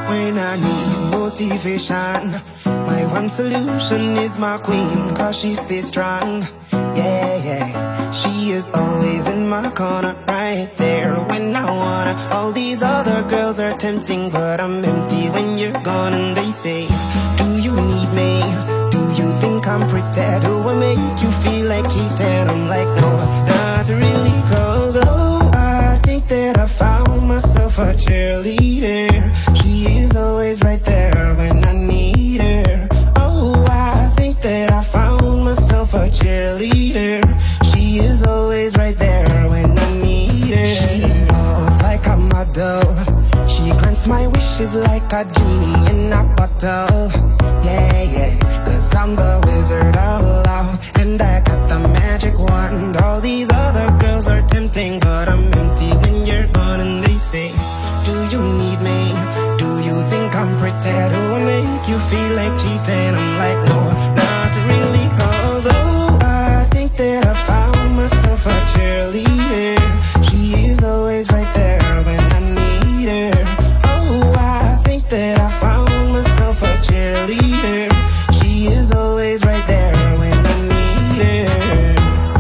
When I need motivation, my one solution is my queen, cause she stays strong. Yeah, yeah. She is always in my corner, right there when I wanna. All these other girls are tempting, but I'm empty when you're gone. And they say, do you need me? Do you think I'm pretty? Do I make you feel like cheating? I'm like, no, not really, cause oh, I think that I found myself a cheerleader. She is always right there when I need her. Oh, I think that I found myself a cheerleader. She is always right there when I need her. She moves like a model. She grants my wishes like a genie in a bottle. Yeah, yeah, cause I'm the wizard of love, and I got the magic wand. All these other girls are tempting, but I'm empty when you're gone. And they say, do you need me? Do you think I'm pretty? Do I make you feel like cheating? I'm like, no, not really, cause oh, I think that I found myself a cheerleader. She is always right there when I need her. Oh, I think that I found myself a cheerleader. She is always right there when I need her.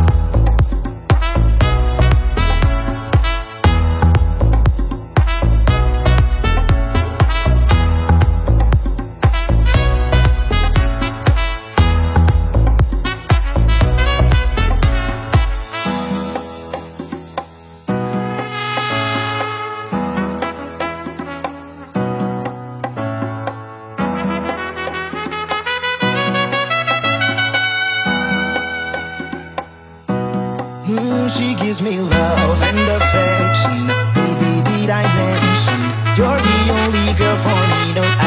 She gives me love and affection. Baby, did I mention you're the only girl for me? Don't